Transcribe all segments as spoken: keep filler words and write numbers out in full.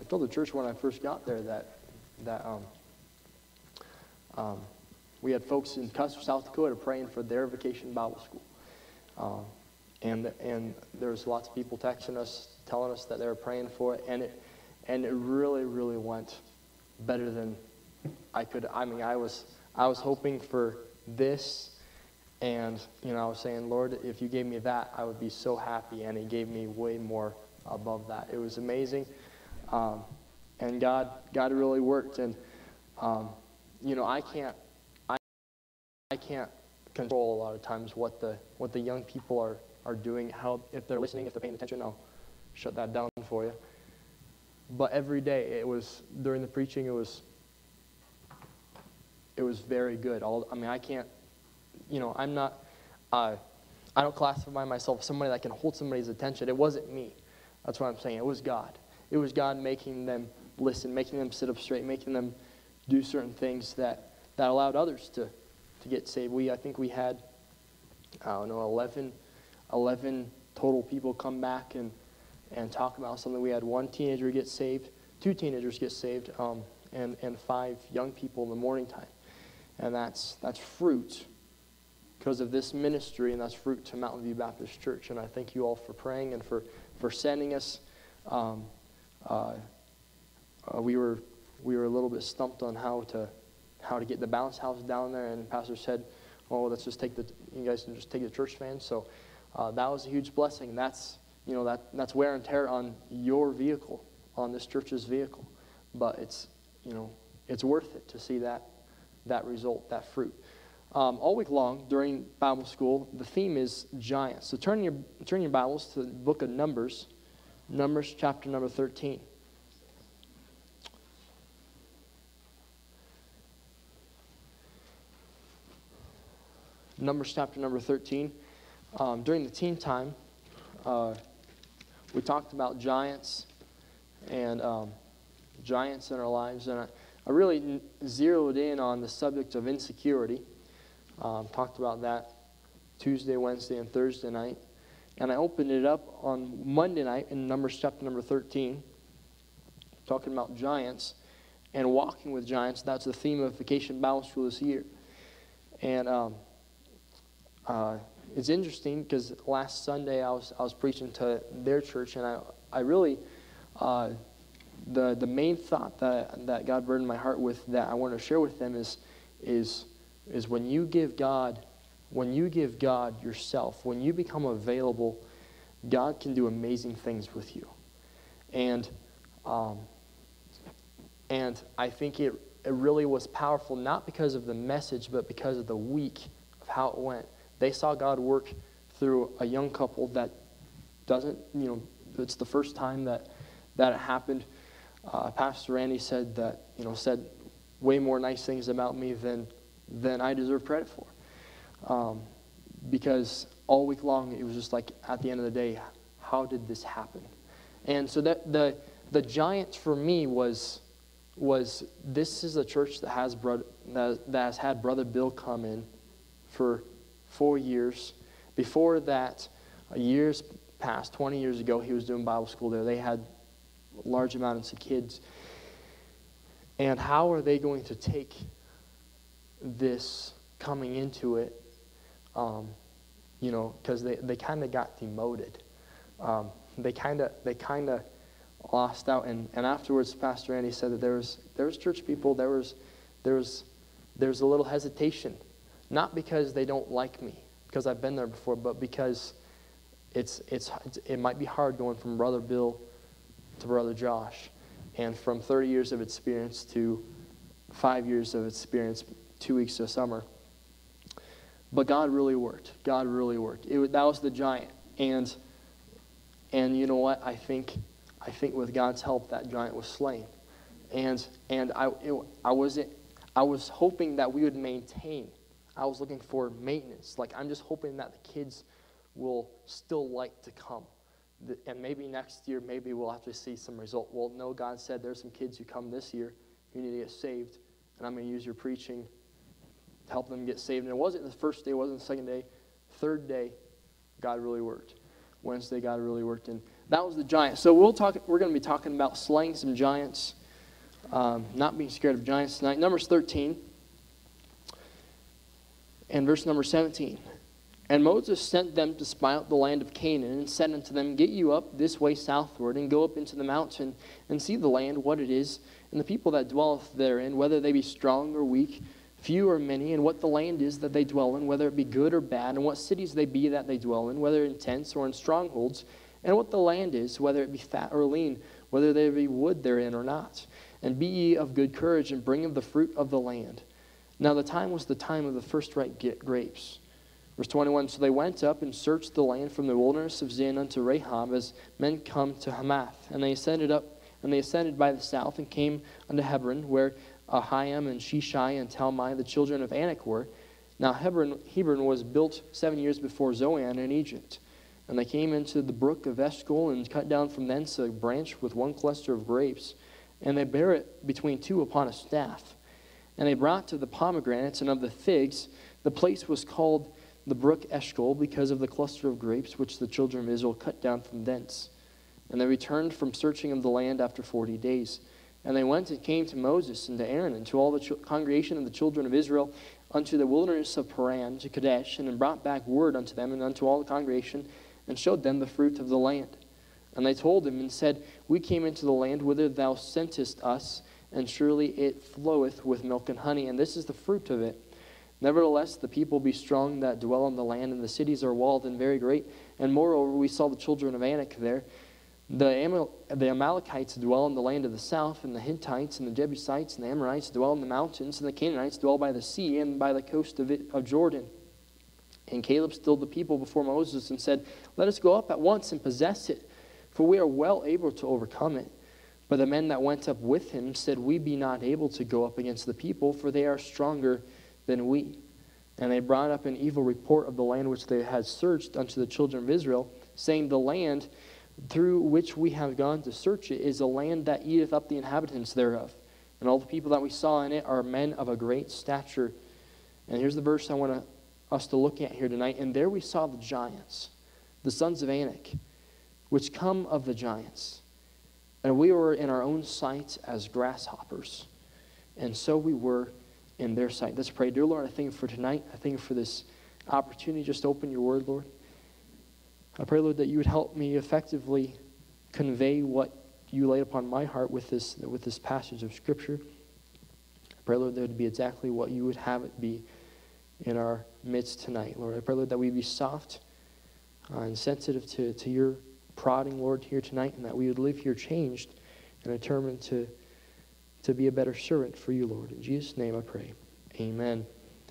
told the church when I first got there that that um, um, we had folks in Custer, South Dakota, praying for their vacation Bible school, um, and and there's lots of people texting us, telling us that they were praying for it, and it and it really, really went better than I could. I mean, I was I was hoping for this, and you know, I was saying, Lord, if you gave me that, I would be so happy, and He gave me way more above that. It was amazing, um, and God God really worked, and um, you know, I can't I I can't control a lot of times what the what the young people are are doing, how if they're listening, if they're paying attention. I'll shut that down for you. But every day, it was, during the preaching, it was, it was very good. All, I mean, I can't, you know, I'm not, uh, I don't classify myself as somebody that can hold somebody's attention. It wasn't me. That's what I'm saying. It was God. It was God making them listen, making them sit up straight, making them do certain things that, that allowed others to, to get saved. We, I think we had, I don't know, eleven, eleven total people come back and and talk about something. We had one teenager get saved, two teenagers get saved, um, and, and five young people in the morning time. And that's that's fruit because of this ministry, and that's fruit to Mountain View Baptist Church. And I thank you all for praying and for, for sending us. Um, uh, uh, we were we were a little bit stumped on how to how to get the bounce house down there, and Pastor said, "Oh, let's just take the you guys can just take the church van." So uh, that was a huge blessing. That's You know, that that's wear and tear on your vehicle, on this church's vehicle. But it's, you know, it's worth it to see that that result, that fruit. Um, all week long during Bible school, the theme is giants. So turn your turn your Bibles to the book of Numbers, Numbers chapter number thirteen. Numbers chapter number thirteen. Um, during the teen time, uh, we talked about giants and um, giants in our lives, and I, I really n- zeroed in on the subject of insecurity. Um, talked about that Tuesday, Wednesday, and Thursday night, and I opened it up on Monday night in Numbers chapter number thirteen, talking about giants and walking with giants. That's the theme of Vacation Bible School this year, and um, uh, it's interesting because last Sunday I was I was preaching to their church, and I I really uh, the the main thought that that God burdened my heart with that I want to share with them is is is when you give God when you give God yourself, when you become available, God can do amazing things with you, and um, and I think it it really was powerful, not because of the message, but because of the week of how it went. They saw God work through a young couple that doesn't, you know, it's the first time that that it happened. Uh, Pastor Randy said that, you know, said way more nice things about me than than I deserve credit for. Um, because all week long it was just like, at the end of the day, how did this happen? And so that the the giant for me was was this is a church that has brother that, that has had Brother Bill come in for four years. Before that, years past, twenty years ago, he was doing Bible school there. They had large amounts of kids. And how are they going to take this coming into it? Um, you know, because they, they kind of got demoted. Um, they kind of they kind of lost out. And, and afterwards, Pastor Andy said that there was there was church people. There was there was there was a little hesitation. Not because they don't like me, because I've been there before, but because it's, it's it's it might be hard going from Brother Bill to Brother Josh, and from thirty years of experience to five years of experience, two weeks of summer. But God really worked. God really worked. It, that was the giant, and and you know what? I think I think with God's help, that giant was slain, and and I it, I wasn't I was hoping that we would maintain. I was looking for maintenance. Like, I'm just hoping that the kids will still like to come. The, and maybe next year, maybe we'll have to see some result. Well, no, God said there's some kids who come this year who need to get saved, and I'm going to use your preaching to help them get saved. And it wasn't the first day, it wasn't the second day. Third day, God really worked. Wednesday, God really worked. And that was the giant. So we'll talk. We're going to be talking about slaying some giants, um, not being scared of giants tonight. Numbers thirteen and verse number seventeen. And Moses sent them to spy out the land of Canaan, and said unto them, Get you up this way southward, and go up into the mountain, and see the land, what it is, and the people that dwelleth therein, whether they be strong or weak, few or many, and what the land is that they dwell in, whether it be good or bad, and what cities they be that they dwell in, whether in tents or in strongholds, and what the land is, whether it be fat or lean, whether there be wood therein or not. And be ye of good courage, and bring of the fruit of the land. Now the time was the time of the first ripe grapes. Verse twenty-one, So they went up and searched the land from the wilderness of Zin unto Rahab, as men come to Hamath. And they ascended up, and they ascended by the south, and came unto Hebron, where Ahiam and Sheshai and Talmai, the children of Anak, were. Now Hebron, Hebron was built seven years before Zoan in Egypt. And they came into the brook of Eshcol, and cut down from thence a branch with one cluster of grapes. And they bare it between two upon a staff. And they brought to the pomegranates and of the figs. The place was called the brook Eshcol, because of the cluster of grapes which the children of Israel cut down from thence. And they returned from searching of the land after forty days. And they went and came to Moses and to Aaron and to all the ch- congregation of the children of Israel unto the wilderness of Paran, to Kadesh, and brought back word unto them and unto all the congregation, and showed them the fruit of the land. And they told him and said, We came into the land whither thou sentest us, and surely it floweth with milk and honey, and this is the fruit of it. Nevertheless, the people be strong that dwell on the land, and the cities are walled and very great. And moreover, we saw the children of Anak there. The, Amal- the Amalekites dwell in the land of the south, and the Hittites and the Jebusites and the Amorites dwell in the mountains, and the Canaanites dwell by the sea and by the coast of, it, of Jordan. And Caleb stilled the people before Moses and said, Let us go up at once and possess it, for we are well able to overcome it. But the men that went up with him said, We be not able to go up against the people, for they are stronger than we. And they brought up an evil report of the land which they had searched unto the children of Israel, saying, The land through which we have gone to search it is a land that eateth up the inhabitants thereof. And all the people that we saw in it are men of a great stature. And here's the verse I want to, us to look at here tonight. And there we saw the giants, the sons of Anak, which come of the giants. And we were in our own sight as grasshoppers. And so we were in their sight. Let's pray. Dear Lord, I thank you for tonight. I thank you for this opportunity just to open your word, Lord. I pray, Lord, that you would help me effectively convey what you laid upon my heart with this, with this passage of Scripture. I pray, Lord, that it would be exactly what you would have it be in our midst tonight, Lord. I pray, Lord, that we be soft uh, and sensitive to, to your prodding, Lord, here tonight, and that we would live here changed and determined to to be a better servant for you, Lord. In Jesus' name I pray. Amen.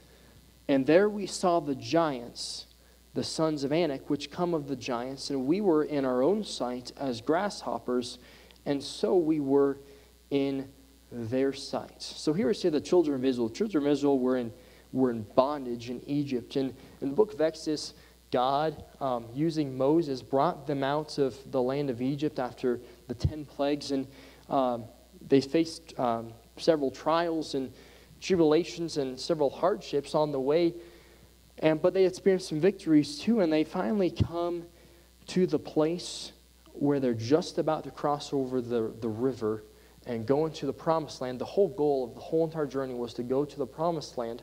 And there we saw the giants, the sons of Anak, which come of the giants, and we were in our own sight as grasshoppers, and so we were in their sight. So here we see the children of Israel. The children of Israel were in, were in bondage in Egypt. And in the book of Exodus, God, um, using Moses, brought them out of the land of Egypt after the ten plagues, and um, they faced um, several trials and tribulations and several hardships on the way, and but they experienced some victories too, and they finally come to the place where they're just about to cross over the, the river and go into the promised land. The whole goal of the whole entire journey was to go to the promised land.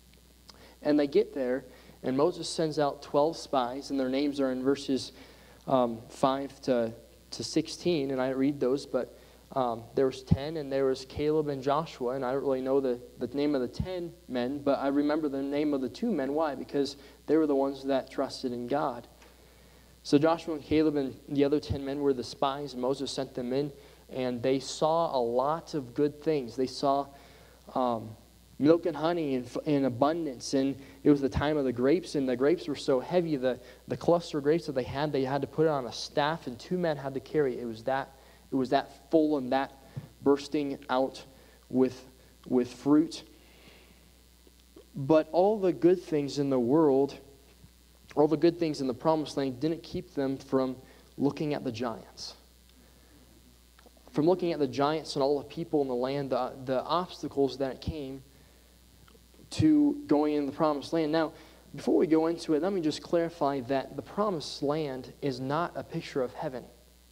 And they get there, and Moses sends out twelve spies, and their names are in verses um, five to, to sixteen, and I read those, but Um, there was ten, and there was Caleb and Joshua, and I don't really know the, the name of the ten men, but I remember the name of the two men. Why? Because they were the ones that trusted in God. So Joshua and Caleb and the other ten men were the spies, and Moses sent them in, and they saw a lot of good things. They saw um, milk and honey in, in abundance, and it was the time of the grapes, and the grapes were so heavy, the, the cluster of grapes that they had, they had to put it on a staff, and two men had to carry it. It was that It was that full and that bursting out with, with fruit. But all the good things in the world, all the good things in the promised land didn't keep them from looking at the giants. From looking at the giants and all the people in the land, the, the obstacles that came to going into the promised land. Now, before we go into it, let me just clarify that the promised land is not a picture of heaven.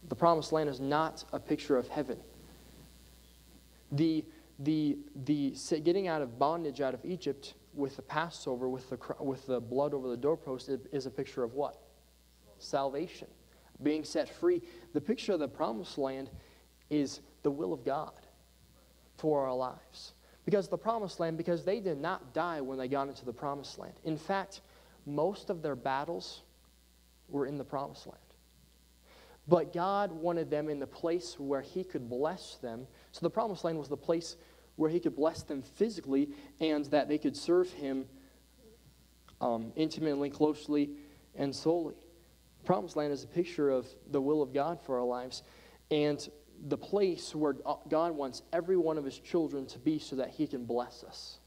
The promised land is not a picture of heaven. The, the, the getting out of bondage out of Egypt with the Passover, with the, with the blood over the doorpost, is a picture of what? Salvation. Being set free. The picture of the promised land is the will of God for our lives. Because the promised land, because they did not die when they got into the promised land. In fact, most of their battles were in the promised land. But God wanted them in the place where He could bless them. So the promised land was the place where He could bless them physically and that they could serve Him um, intimately, closely, and solely. The promised land is a picture of the will of God for our lives and the place where God wants every one of His children to be so that He can bless us.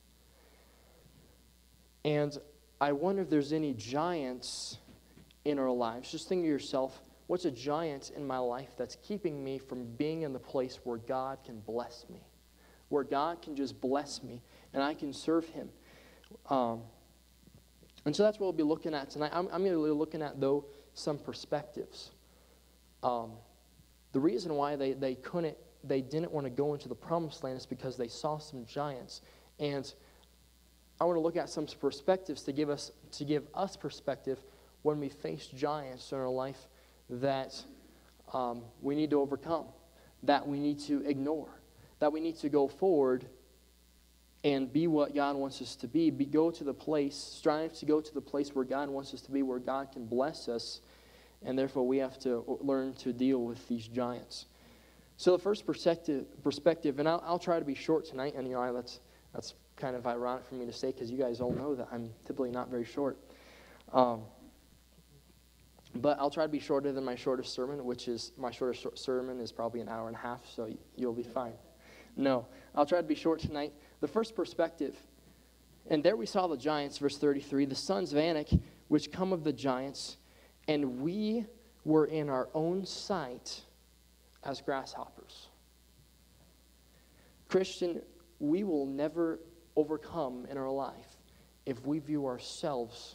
And I wonder if there's any giants in our lives. Just think of yourself, what's a giant in my life that's keeping me from being in the place where God can bless me? Where God can just bless me and I can serve Him. Um, and so that's what we'll be looking at tonight. I'm, I'm going to be looking at, though, some perspectives. Um, the reason why they, they couldn't, they didn't want to go into the promised land is because they saw some giants. And I want to look at some perspectives to give us, to give us perspective when we face giants in our life that um, we need to overcome, that we need to ignore, that we need to go forward and be what God wants us to be, be go to the place, strive to go to the place where God wants us to be, where God can bless us, and therefore we have to learn to deal with these giants. So the first perspective, perspective and I'll, I'll try to be short tonight, and you know that's that's kind of ironic for me to say because you guys all know that I'm typically not very short. Um, But I'll try to be shorter than my shortest sermon, which is, my shortest sermon is probably an hour and a half, so you'll be fine. No, I'll try to be short tonight. The first perspective, and there we saw the giants, verse thirty-three, the sons of Anak, which come of the giants, and we were in our own sight as grasshoppers. Christian, we will never overcome in our life if we view ourselves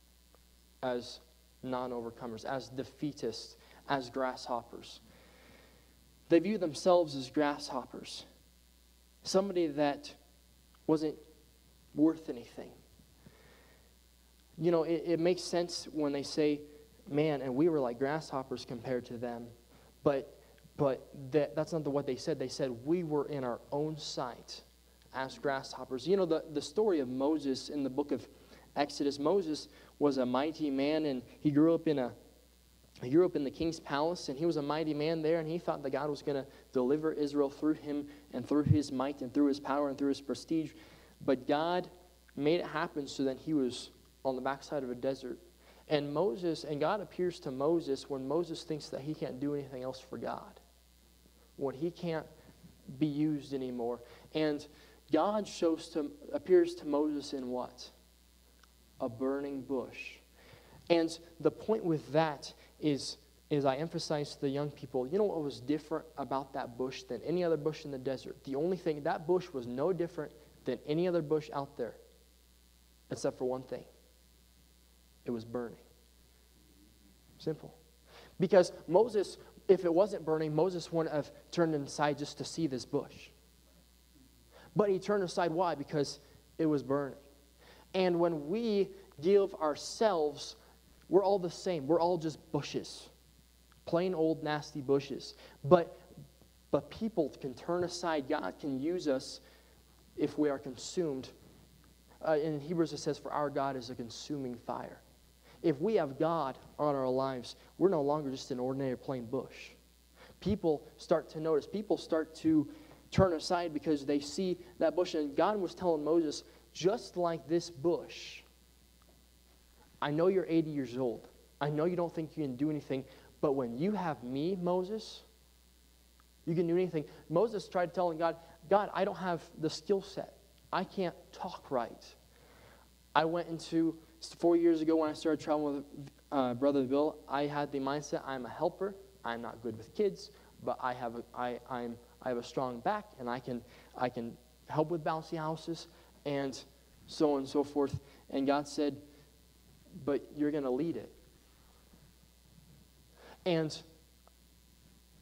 as non-overcomers, as defeatists, as grasshoppers. They view themselves as grasshoppers. Somebody that wasn't worth anything. You know, it, it makes sense when they say, man, and we were like grasshoppers compared to them. But but that, that's not the, what they said. They said we were in our own sight as grasshoppers. You know, the, the story of Moses in the book of Exodus, Moses was a mighty man, and he grew up in a he grew up in the king's palace, and he was a mighty man there, and he thought that God was going to deliver Israel through him and through his might and through his power and through his prestige. But God made it happen so that he was on the backside of a desert. And Moses, and God appears to Moses when Moses thinks that he can't do anything else for God, when he can't be used anymore. And God shows to appears to Moses in what? A burning bush. And the point with that is, is I emphasize to the young people, you know what was different about that bush than any other bush in the desert? The only thing, that bush was no different than any other bush out there, except for one thing. It was burning. Simple. Because Moses, if it wasn't burning, Moses wouldn't have turned aside just to see this bush. But he turned aside, why? Because it was burning. And when we give ourselves, we're all the same. We're all just bushes. Plain old nasty bushes. But, but people can turn aside. God can use us if we are consumed. Uh, in Hebrews it says, for our God is a consuming fire. If we have God on our lives, we're no longer just an ordinary plain bush. People start to notice. People start to turn aside because they see that bush. And God was telling Moses, just like this bush, I know you're eighty years old. I know you don't think you can do anything, but when you have me, Moses, you can do anything. Moses tried telling God, God, I don't have the skill set. I can't talk right. I went into, four years ago when I started traveling with uh, Brother Bill, I had the mindset, I'm a helper. I'm not good with kids, but I have a, I, I'm, I have a strong back, and I can, I can help with bouncy houses, and so on and so forth. And God said, but you're going to lead it. And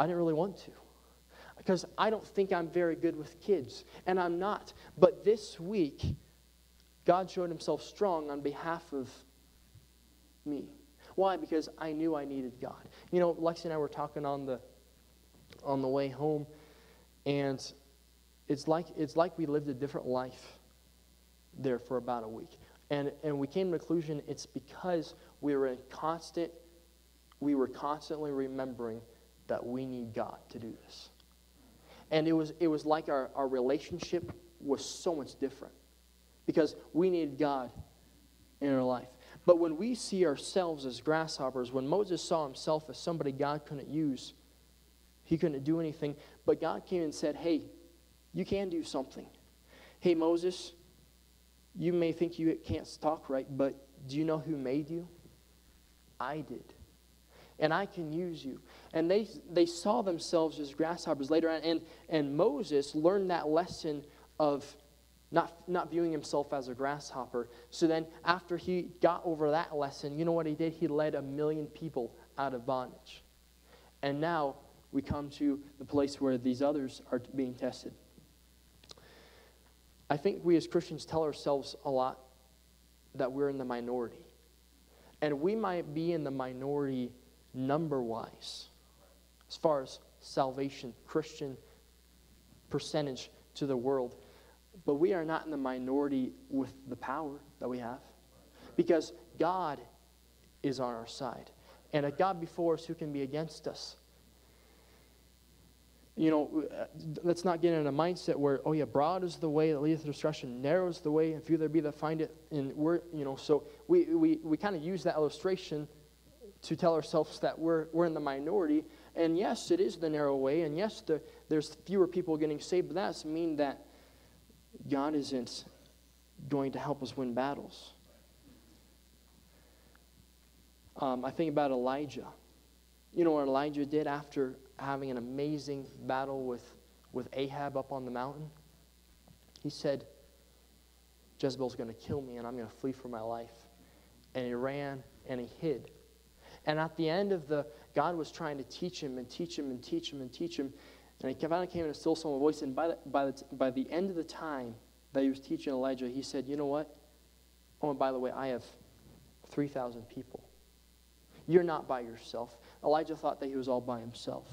I didn't really want to. Because I don't think I'm very good with kids, and I'm not. But this week, God showed himself strong on behalf of me. Why? Because I knew I needed God. You know, Lexi and I were talking on the on the way home, and it's like it's like we lived a different life there for about a week. And and we came to the conclusion it's because we were in constant we were constantly remembering that we need God to do this. And it was it was like our, our relationship was so much different because we needed God in our life. But when we see ourselves as grasshoppers, when Moses saw himself as somebody God couldn't use, he couldn't do anything, but God came and said, hey, you can do something. Hey, Moses, you may think you can't talk right, but do you know who made you? I did. And I can use you. And they they saw themselves as grasshoppers later on. And, and Moses learned that lesson of not, not viewing himself as a grasshopper. So then after he got over that lesson, you know what he did? He led a million people out of bondage. And now we come to the place where these others are being tested. I think we as Christians tell ourselves a lot that we're in the minority. And we might be in the minority number-wise, as far as salvation, Christian percentage to the world. But we are not in the minority with the power that we have. Because God is on our side. And a God before us, who can be against us? You know, let's not get in a mindset where, oh yeah, broad is the way that leadeth to destruction, narrow is the way, and few there be that find it. And we're, you know, so we we, we kind of use that illustration to tell ourselves that we're we're in the minority. And yes, it is the narrow way, and yes, the, there's fewer people getting saved, but that doesn't mean that God isn't going to help us win battles. Um, I think about Elijah. You know what Elijah did after having an amazing battle with, with Ahab up on the mountain? He said, Jezebel's going to kill me and I'm going to flee for my life. And he ran and he hid. And at the end of the, God was trying to teach him and teach him and teach him and teach him. And he finally came in a still small voice. And by the, by, the, by the end of the time that he was teaching Elijah, he said, you know what? Oh, and by the way, I have three thousand people. You're not by yourself. Elijah thought that he was all by himself.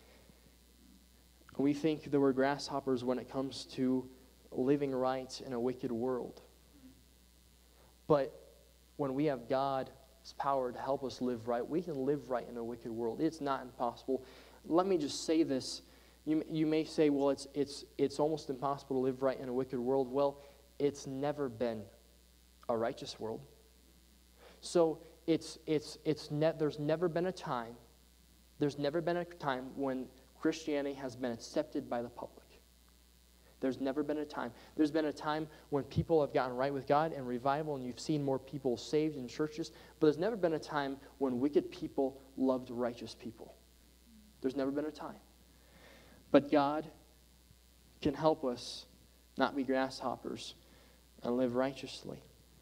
We think that we're grasshoppers when it comes to living right in a wicked world. But when we have God's power to help us live right, we can live right in a wicked world. It's not impossible. Let me just say this. You, you may say, well, it's, it's, it's almost impossible to live right in a wicked world. Well, it's never been a righteous world. So it's, it's, it's ne- there's never been a time, there's never been a time when Christianity has been accepted by the public. There's never been a time. There's been a time when people have gotten right with God and revival, and you've seen more people saved in churches, but there's never been a time when wicked people loved righteous people. There's never been a time. But God can help us not be grasshoppers and live righteously.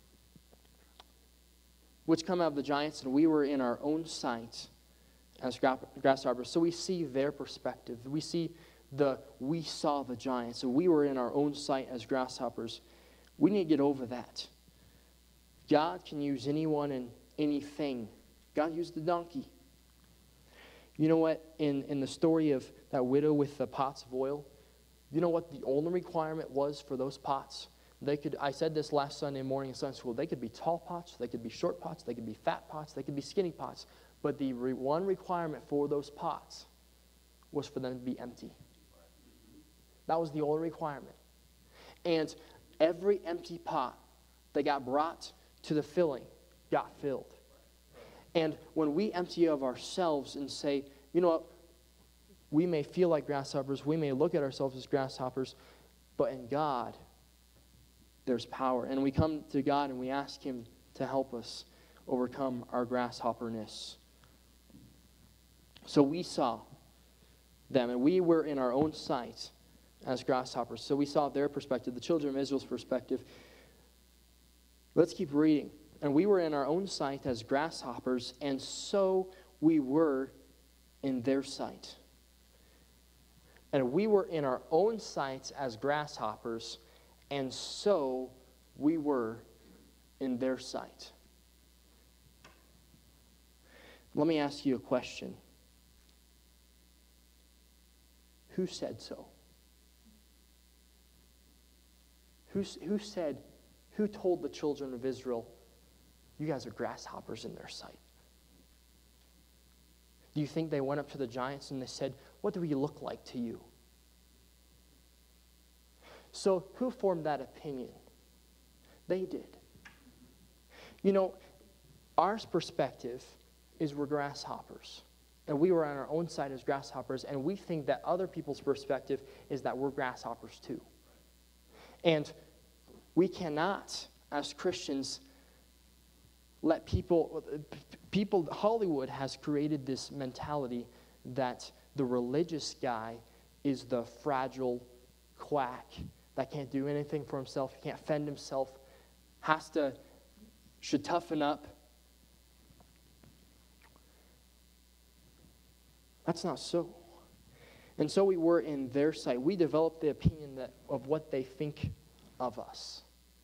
Which come out of the giants, and we were in our own sight as grasshoppers. So we see their perspective. We see the, we saw the giants. So we were in our own sight as grasshoppers. We need to get over that. God can use anyone and anything. God used the donkey. You know what? In, in the story of that widow with the pots of oil, you know what the only requirement was for those pots? They could, I said this last Sunday morning in Sunday school, they could be tall pots, they could be short pots, they could be fat pots, they could be skinny pots. But the re, one requirement for those pots was for them to be empty. That was the only requirement. And every empty pot that got brought to the filling got filled. And when we empty of ourselves and say, you know what, we may feel like grasshoppers, we may look at ourselves as grasshoppers, but in God, there's power. And we come to God and we ask Him to help us overcome our grasshopperness. So we saw them, and we were in our own sight as grasshoppers. So we saw their perspective, the children of Israel's perspective. Let's keep reading. And we were in our own sight as grasshoppers, and so we were in their sight. And we were in our own sights as grasshoppers, and so we were in their sight. Let me ask you a question. Who said so? Who, who said, who told the children of Israel, you guys are grasshoppers in their sight? Do you think they went up to the giants and they said, what do we look like to you? So who formed that opinion? They did. You know, our perspective is we're grasshoppers. And we were on our own side as grasshoppers, and we think that other people's perspective is that we're grasshoppers too. And we cannot, as Christians, let people, people, Hollywood has created this mentality that the religious guy is the fragile quack that can't do anything for himself, can't fend himself, has to, should toughen up. That's not so. And so we were in their sight. We developed the opinion that, of what they think of us.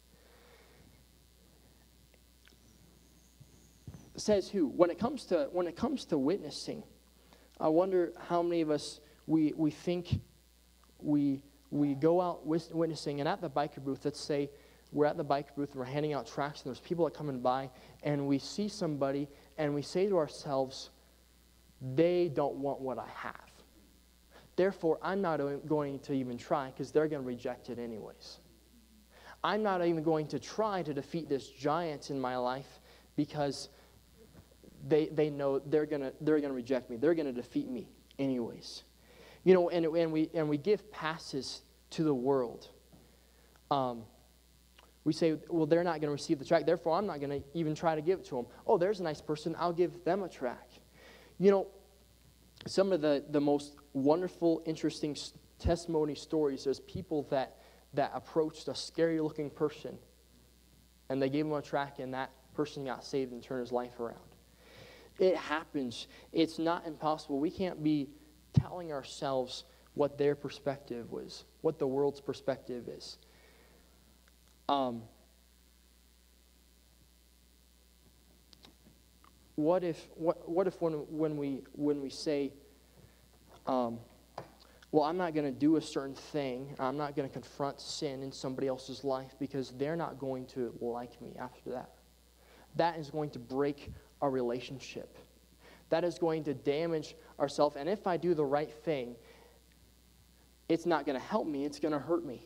Says who? When it comes to when it comes to witnessing, I wonder how many of us we we think we we go out witnessing, and at the biker booth, let's say we're at the biker booth and we're handing out tracts, and there's people that come in by, and we see somebody, and we say to ourselves, they don't want what I have. Therefore, I'm not going to even try because they're going to reject it anyways. I'm not even going to try to defeat this giant in my life because they they know they're going to they're going to reject me. They're going to defeat me anyways. You know, and, and we and we give passes to the world. Um, we say, well, they're not going to receive the tract, therefore I'm not going to even try to give it to them. Oh, there's a nice person, I'll give them a tract. You know, some of the, the most wonderful, interesting testimony stories, there's people that, that approached a scary-looking person, and they gave him a tract, and that person got saved and turned his life around. It happens. It's not impossible. We can't be telling ourselves what their perspective was, what the world's perspective is. Um, what if what what if when when we when we say, um, well, I'm not going to do a certain thing, I'm not going to confront sin in somebody else's life because they're not going to like me after that. That is going to break our relationship. That is going to damage ourselves. And if I do the right thing, it's not going to help me, it's going to hurt me.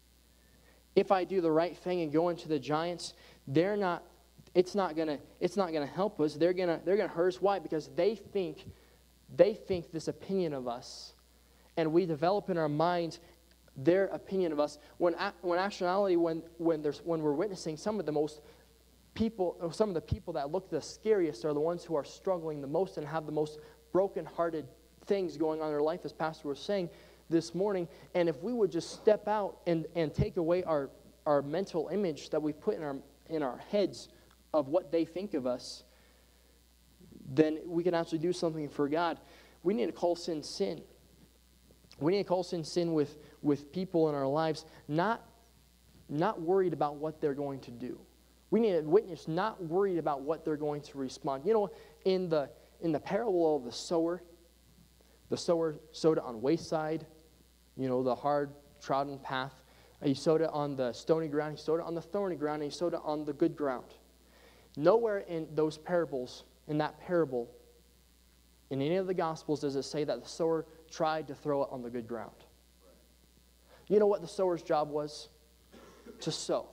If I do the right thing and go into the giants, they're not, it's not gonna, it's not gonna help us. They're gonna, they're gonna hurt us. Why? Because they think, they think this opinion of us, and we develop in our minds their opinion of us. When, when actuality, when when there's when we're witnessing, some of the most people, some of the people that look the scariest are the ones who are struggling the most and have the most broken-hearted things going on in their life, as Pastor was saying this morning. And if we would just step out and, and take away our, our mental image that we put in our in our heads of what they think of us, then we can actually do something for God. We need to call sin sin. We need to call sin sin with, with people in our lives, not, not worried about what they're going to do. We need to witness, not worried about what they're going to respond. You know, in the in the parable of the sower, the sower sowed it on wayside, you know, the hard trodden path. He sowed it on the stony ground, he sowed it on the thorny ground, and he sowed it on the good ground. Nowhere in those parables, in that parable, in any of the Gospels, does it say that the sower tried to throw it on the good ground. You know what the sower's job was? To sow.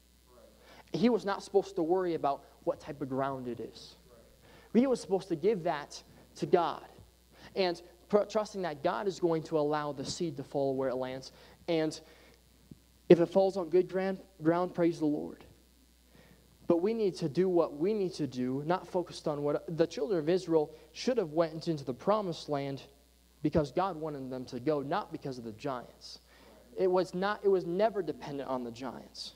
He was not supposed to worry about what type of ground it is. He was supposed to give that to God. And trusting that God is going to allow the seed to fall where it lands. And if it falls on good ground, ground, praise the Lord. But we need to do what we need to do, not focused on what the children of Israel should have went into the promised land because God wanted them to go, not because of the giants. It was not. It was never dependent on the giants.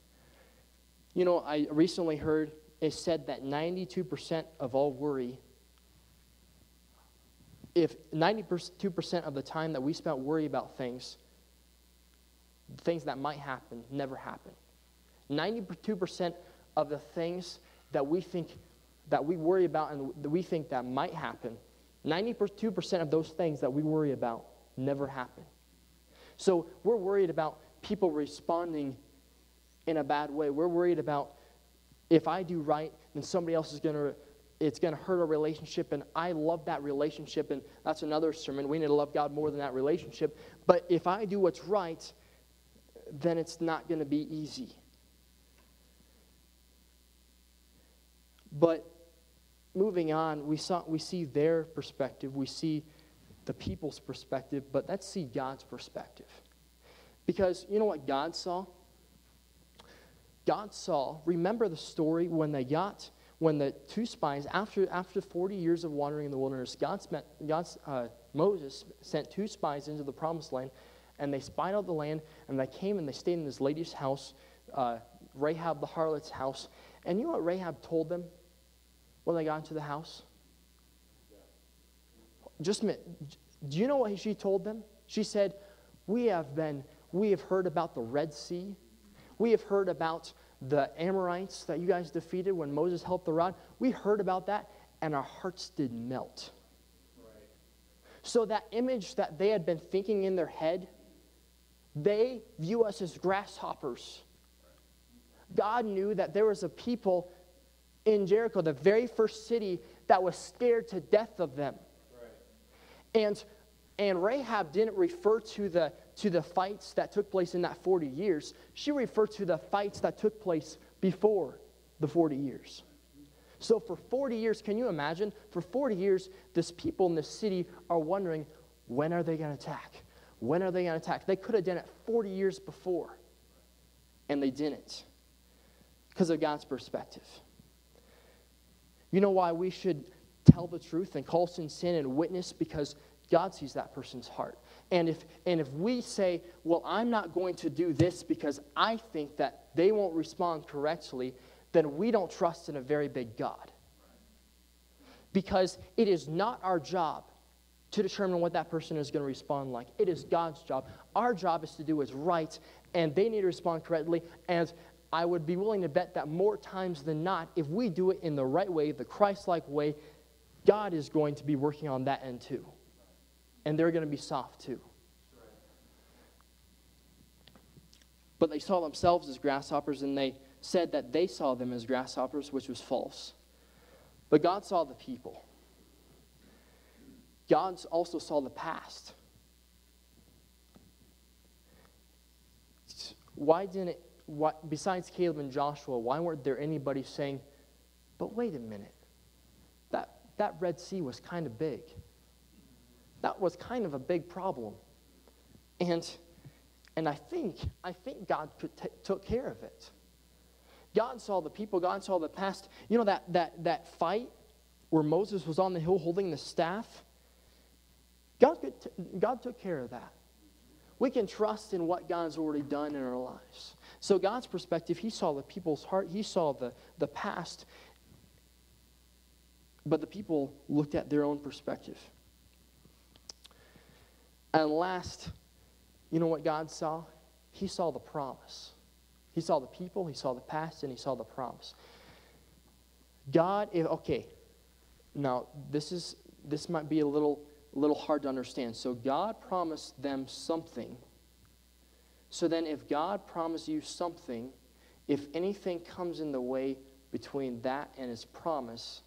You know, I recently heard it said that ninety-two percent of all worry if ninety-two percent of the time that we spent worrying about things, things that might happen, never happen. ninety-two percent of the things that we think, that we worry about and that we think that might happen, ninety-two percent of those things that we worry about never happen. So we're worried about people responding in a bad way. We're worried about if I do right, then somebody else is going to, it's going to hurt a relationship, and I love that relationship, and that's another sermon. We need to love God more than that relationship. But if I do what's right, then it's not going to be easy. But moving on, we saw we see their perspective, we see the people's perspective, but let's see God's perspective. Because you know what God saw? God saw, remember the story when they got, when the two spies, after after forty years of wandering in the wilderness, God spent, God's, uh, Moses sent two spies into the promised land, and they spied out the land, and they came and they stayed in this lady's house, uh, Rahab the harlot's house. And you know what Rahab told them when they got into the house? Just a minute. Do you know what she told them? She said, we have been, we have heard about the Red Sea. We have heard about the Amorites that you guys defeated when Moses helped the rod. We heard about that, and our hearts did melt. Right. So that image that they had been thinking in their head, they view us as grasshoppers. God knew that there was a people in Jericho, the very first city, that was scared to death of them. Right. And, and Rahab didn't refer to the, to the fights that took place in that forty years. She referred to the fights that took place before the forty years. So for forty years, can you imagine? For forty years, this people in this city are wondering, when are they going to attack? When are they going to attack? They could have done it forty years before, and they didn't because of God's perspective. You know why we should tell the truth and call sin sin and witness? Because God sees that person's heart. And if and if we say, well, I'm not going to do this because I think that they won't respond correctly, then we don't trust in a very big God. Because it is not our job to determine what that person is going to respond like. It is God's job. Our job is to do what's right, and they need to respond correctly. And I would be willing to bet that more times than not, if we do it in the right way, the Christ-like way, God is going to be working on that end too. And they're going to be soft too. But they saw themselves as grasshoppers, and they said that they saw them as grasshoppers, which was false. But God saw the people. God also saw the past. Why didn't it, what, besides Caleb and Joshua, why weren't there anybody saying, but wait a minute, that, that Red Sea was kind of big. That was kind of a big problem. And, and I think, I think God could t- took care of it. God saw the people, God saw the past. You know that, that, that fight where Moses was on the hill holding the staff? God, could t- God took care of that. We can trust in what God's already done in our lives. So God's perspective, he saw the people's heart, he saw the, the past, but the people looked at their own perspective. And last, you know what God saw? He saw the promise. He saw the people, he saw the past, and he saw the promise. God, if, okay, now this is this might be a little, little hard to understand. So God promised them something. So then if God promised you something, if anything comes in the way between that and his promise,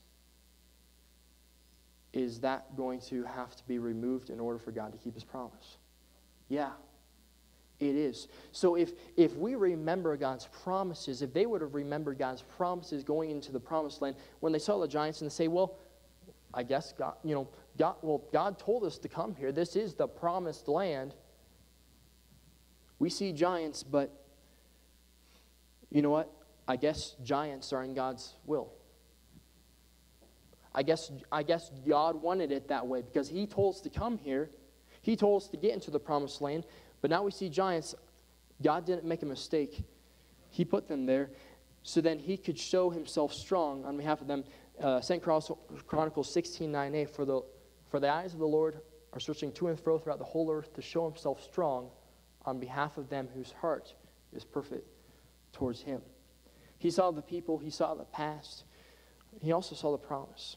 is that going to have to be removed in order for God to keep his promise? Yeah, it is. So if, if we remember God's promises, if they would have remembered God's promises going into the promised land, when they saw the giants and they say, well, I guess God, you know, God, well, God told us to come here. This is the promised land. We see giants, but you know what? I guess giants are in God's will. I guess, I guess God wanted it that way because he told us to come here. He told us to get into the promised land. But now we see giants. God didn't make a mistake. He put them there so then he could show himself strong on behalf of them. Uh, Second Chronicles sixteen nine a, for the, For the eyes of the Lord are searching to and fro throughout the whole earth to show himself strong on behalf of them whose heart is perfect towards him. He saw the people, he saw the past, he also saw the promise.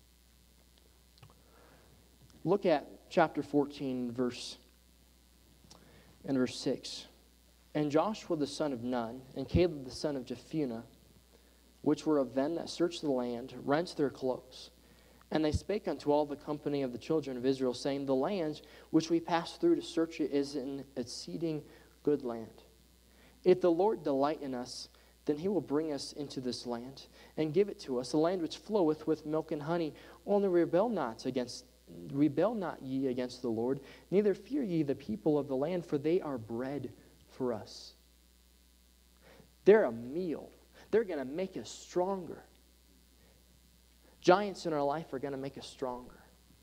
Look at chapter fourteen, verse and verse six. And Joshua the son of Nun, and Caleb the son of Jephunneh, which were of them that searched the land, rent their clothes. And they spake unto all the company of the children of Israel, saying, The land which we passed through to search it is an exceeding good land. If the Lord delight in us, then he will bring us into this land, and give it to us, a land which floweth with milk and honey. Only rebel not against rebel not ye against the Lord, neither fear ye the people of the land, for they are bread for us. They're a meal. They're going to make us stronger. Giants in our life are going to make us stronger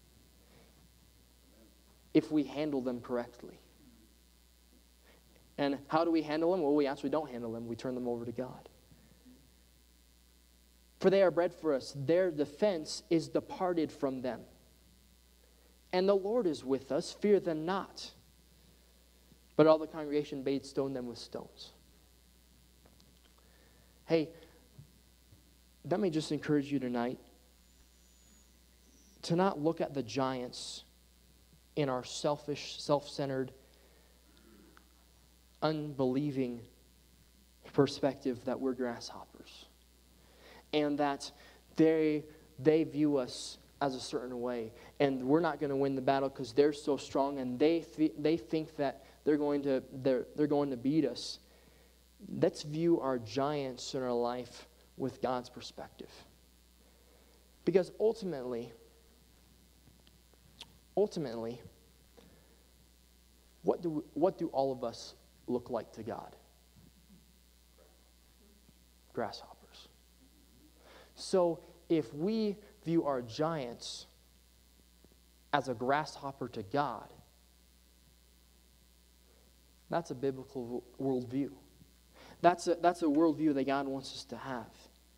if we handle them correctly. And how do we handle them? Well, we actually don't handle them. We turn them over to God. For they are bread for us. Their defense is departed from them. And the Lord is with us. Fear them not. But all the congregation bade stone them with stones. Hey, let me just encourage you tonight to not look at the giants in our selfish, self-centered, unbelieving perspective that we're grasshoppers. And that they, they view us as a certain way. And we're not going to win the battle because they're so strong and they th- they think that they're going to they're, they're going to beat us. Let's view our giants in our life with God's perspective. Because ultimately, ultimately, what do, what do all of us look like to God? Grasshoppers. So if we view our giants as a grasshopper to God, that's a biblical worldview. That's a, that's a worldview that God wants us to have.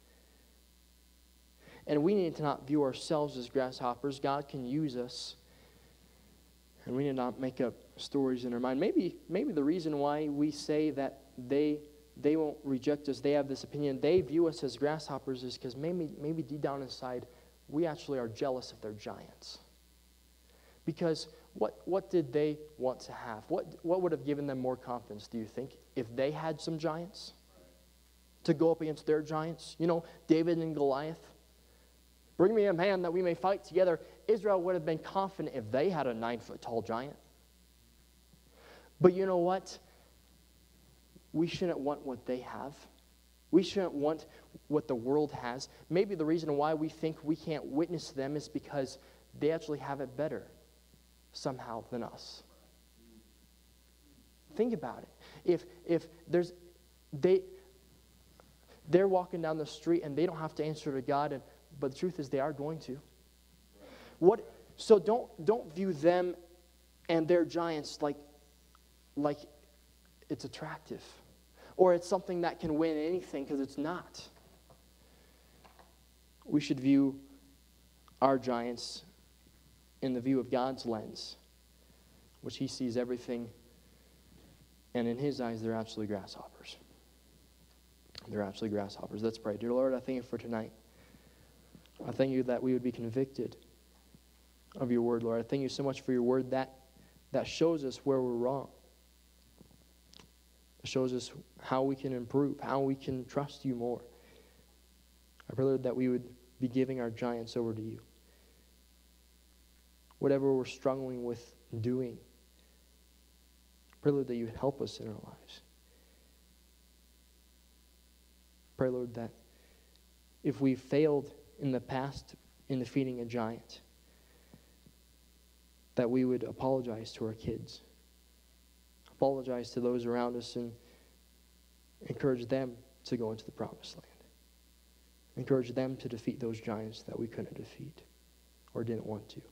And we need to not view ourselves as grasshoppers. God can use us. And we need not make up stories in our mind. Maybe, maybe the reason why we say that they they won't reject us, they have this opinion, they view us as grasshoppers is because maybe, maybe deep down inside, we actually are jealous of their giants. Because what, what did they want to have? What, what would have given them more confidence, do you think, if they had some giants to go up against their giants? You know, David and Goliath. Bring me a man that we may fight together. Israel would have been confident if they had a nine-foot-tall giant. But you know what? We shouldn't want what they have. We shouldn't want what the world has. Maybe the reason why we think we can't witness them is because they actually have it better somehow than us. Think about it. If if there's they they're walking down the street and they don't have to answer to God, and but the truth is they are going to. What so don't don't view them and their giants like like it's attractive or it's something that can win anything, because it's not. We should view our giants in the view of God's lens, which he sees everything, and in his eyes they're actually grasshoppers. They're actually grasshoppers. Let's pray. Dear Lord, I thank you for tonight. I thank you that we would be convicted of your word, Lord. I thank you so much for your word that, that shows us where we're wrong. It shows us how we can improve, how we can trust you more. I pray, Lord, that we would be giving our giants over to you. Whatever we're struggling with doing, pray, Lord, that you would help us in our lives. Pray, Lord, that if we failed in the past in defeating a giant, that we would apologize to our kids, apologize to those around us, and encourage them to go into the promised land. Encourage them to defeat those giants that we couldn't defeat or didn't want to.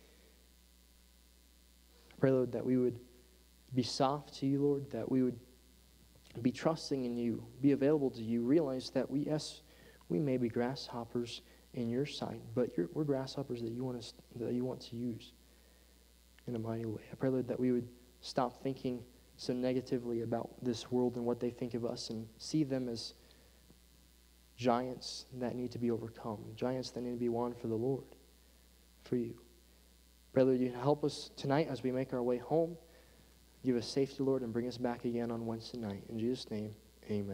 Pray, Lord, that we would be soft to you, Lord, that we would be trusting in you, be available to you, realize that we, yes, we may be grasshoppers in your sight, but you're, we're grasshoppers that you want us that you want to use in a mighty way. I pray, Lord, that we would stop thinking so negatively about this world and what they think of us and see them as giants that need to be overcome, giants that need to be won for the Lord, for you. Pray, Lord, you help us tonight as we make our way home. Give us safety, Lord, and bring us back again on Wednesday night. In Jesus' name, amen.